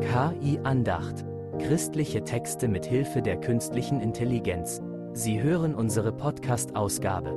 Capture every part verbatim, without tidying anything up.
K I-Andacht. Christliche Texte mit Hilfe der künstlichen Intelligenz. Sie hören unsere Podcast-Ausgabe.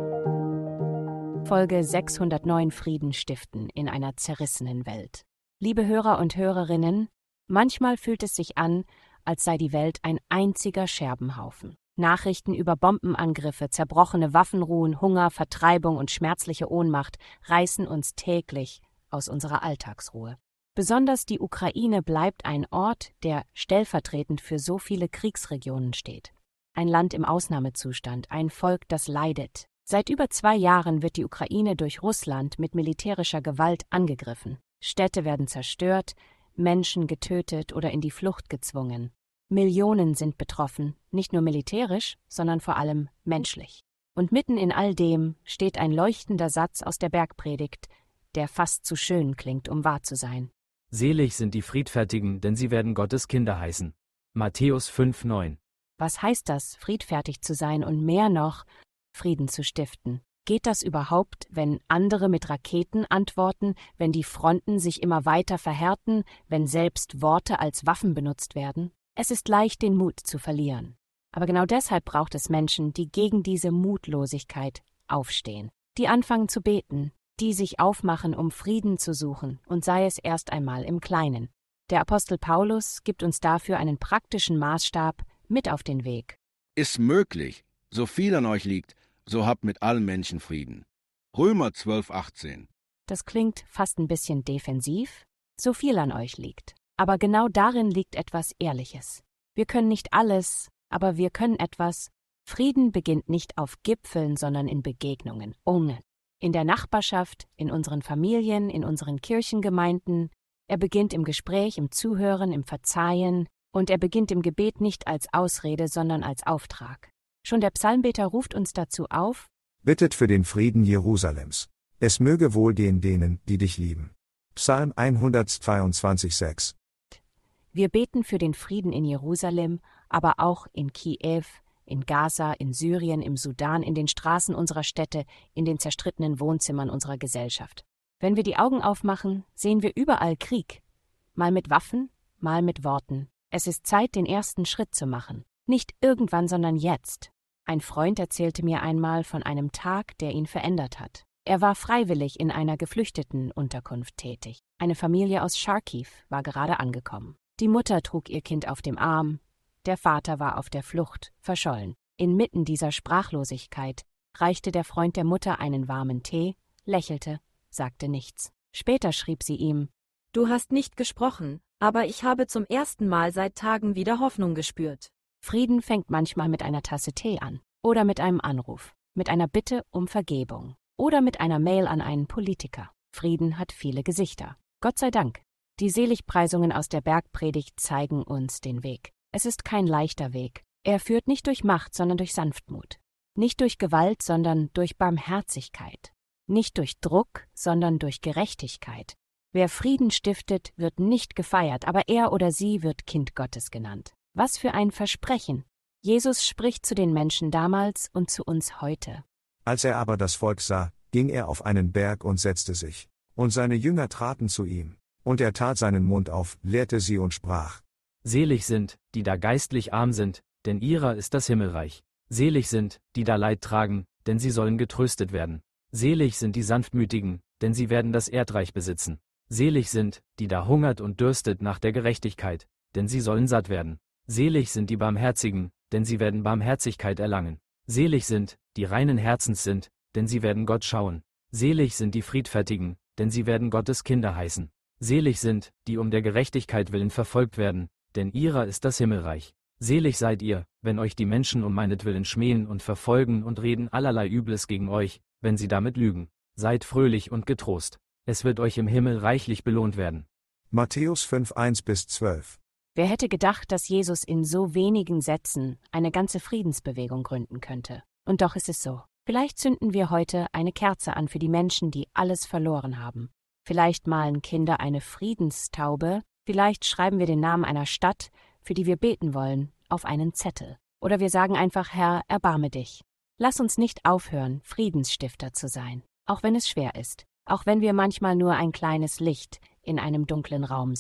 Folge sechshundertneun Frieden stiften in einer zerrissenen Welt. Liebe Hörer und Hörerinnen, manchmal fühlt es sich an, als sei die Welt ein einziger Scherbenhaufen. Nachrichten über Bombenangriffe, zerbrochene Waffenruhen, Hunger, Vertreibung und schmerzliche Ohnmacht reißen uns täglich aus unserer Alltagsruhe. Besonders die Ukraine bleibt ein Ort, der stellvertretend für so viele Kriegsregionen steht. Ein Land im Ausnahmezustand, ein Volk, das leidet. Seit über zwei Jahren wird die Ukraine durch Russland mit militärischer Gewalt angegriffen. Städte werden zerstört, Menschen getötet oder in die Flucht gezwungen. Millionen sind betroffen, nicht nur militärisch, sondern vor allem menschlich. Und mitten in all dem steht ein leuchtender Satz aus der Bergpredigt, der fast zu schön klingt, um wahr zu sein. Selig sind die Friedfertigen, denn sie werden Gottes Kinder heißen. Matthäus fünf neun. Was heißt das, friedfertig zu sein und mehr noch, Frieden zu stiften? Geht das überhaupt, wenn andere mit Raketen antworten, wenn die Fronten sich immer weiter verhärten, wenn selbst Worte als Waffen benutzt werden? Es ist leicht, den Mut zu verlieren. Aber genau deshalb braucht es Menschen, die gegen diese Mutlosigkeit aufstehen, die anfangen zu beten, die sich aufmachen, um Frieden zu suchen, und sei es erst einmal im Kleinen. Der Apostel Paulus gibt uns dafür einen praktischen Maßstab mit auf den Weg. Ist möglich, so viel an euch liegt, so habt mit allen Menschen Frieden. Römer zwölf achtzehn. Das klingt fast ein bisschen defensiv, so viel an euch liegt. Aber genau darin liegt etwas Ehrliches. Wir können nicht alles, aber wir können etwas. Frieden beginnt nicht auf Gipfeln, sondern in Begegnungen, ohne. In der Nachbarschaft, in unseren Familien, in unseren Kirchengemeinden. Er beginnt im Gespräch, im Zuhören, im Verzeihen. Und er beginnt im Gebet nicht als Ausrede, sondern als Auftrag. Schon der Psalmbeter ruft uns dazu auf: Bittet für den Frieden Jerusalems. Es möge wohlgehen denen, die dich lieben. Psalm hundertzweiundzwanzig sechs. Wir beten für den Frieden in Jerusalem, aber auch in Kiew, in Gaza, in Syrien, im Sudan, in den Straßen unserer Städte, in den zerstrittenen Wohnzimmern unserer Gesellschaft. Wenn wir die Augen aufmachen, sehen wir überall Krieg. Mal mit Waffen, mal mit Worten. Es ist Zeit, den ersten Schritt zu machen. Nicht irgendwann, sondern jetzt. Ein Freund erzählte mir einmal von einem Tag, der ihn verändert hat. Er war freiwillig in einer Geflüchtetenunterkunft tätig. Eine Familie aus Charkiw war gerade angekommen. Die Mutter trug ihr Kind auf dem Arm, der Vater war auf der Flucht, verschollen. Inmitten dieser Sprachlosigkeit reichte der Freund der Mutter einen warmen Tee, lächelte, sagte nichts. Später schrieb sie ihm: Du hast nicht gesprochen, aber ich habe zum ersten Mal seit Tagen wieder Hoffnung gespürt. Frieden fängt manchmal mit einer Tasse Tee an, oder mit einem Anruf, mit einer Bitte um Vergebung, oder mit einer Mail an einen Politiker. Frieden hat viele Gesichter. Gott sei Dank. Die Seligpreisungen aus der Bergpredigt zeigen uns den Weg. Es ist kein leichter Weg. Er führt nicht durch Macht, sondern durch Sanftmut. Nicht durch Gewalt, sondern durch Barmherzigkeit. Nicht durch Druck, sondern durch Gerechtigkeit. Wer Frieden stiftet, wird nicht gefeiert, aber er oder sie wird Kind Gottes genannt. Was für ein Versprechen! Jesus spricht zu den Menschen damals und zu uns heute. Als er aber das Volk sah, ging er auf einen Berg und setzte sich. Und seine Jünger traten zu ihm. Und er tat seinen Mund auf, lehrte sie und sprach: Selig sind, die da geistlich arm sind, denn ihrer ist das Himmelreich. Selig sind, die da Leid tragen, denn sie sollen getröstet werden. Selig sind die Sanftmütigen, denn sie werden das Erdreich besitzen. Selig sind, die da hungert und dürstet nach der Gerechtigkeit, denn sie sollen satt werden. Selig sind die Barmherzigen, denn sie werden Barmherzigkeit erlangen. Selig sind, die reinen Herzens sind, denn sie werden Gott schauen. Selig sind die Friedfertigen, denn sie werden Gottes Kinder heißen. Selig sind, die um der Gerechtigkeit willen verfolgt werden, denn ihrer ist das Himmelreich. Selig seid ihr, wenn euch die Menschen um meinetwillen schmähen und verfolgen und reden allerlei Übles gegen euch, wenn sie damit lügen. Seid fröhlich und getrost. Es wird euch im Himmel reichlich belohnt werden. Matthäus fünf eins bis zwölf. Wer hätte gedacht, dass Jesus in so wenigen Sätzen eine ganze Friedensbewegung gründen könnte? Und doch ist es so. Vielleicht zünden wir heute eine Kerze an für die Menschen, die alles verloren haben. Vielleicht malen Kinder eine Friedenstaube, vielleicht schreiben wir den Namen einer Stadt, für die wir beten wollen, auf einen Zettel. Oder wir sagen einfach: Herr, erbarme dich. Lass uns nicht aufhören, Friedensstifter zu sein, auch wenn es schwer ist, auch wenn wir manchmal nur ein kleines Licht in einem dunklen Raum sind.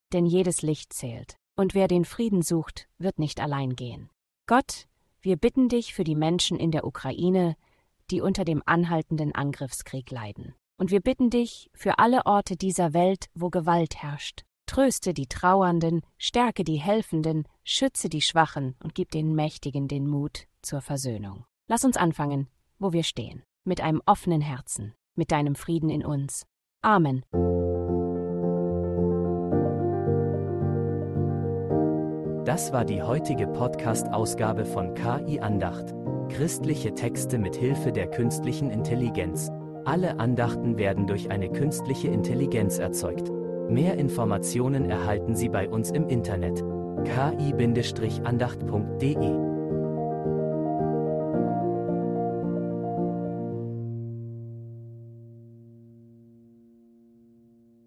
denn jedes Licht zählt. Und wer den Frieden sucht, wird nicht allein gehen. Gott, wir bitten dich für die Menschen in der Ukraine, die unter dem anhaltenden Angriffskrieg leiden. Und wir bitten dich für alle Orte dieser Welt, wo Gewalt herrscht. Tröste die Trauernden, stärke die Helfenden, schütze die Schwachen und gib den Mächtigen den Mut zur Versöhnung. Lass uns anfangen, wo wir stehen, mit einem offenen Herzen, mit deinem Frieden in uns. Amen. Das war die heutige Podcast-Ausgabe von K I Andacht. Christliche Texte mit Hilfe der künstlichen Intelligenz. Alle Andachten werden durch eine künstliche Intelligenz erzeugt. Mehr Informationen erhalten Sie bei uns im Internet k i Bindestrich andacht punkt de.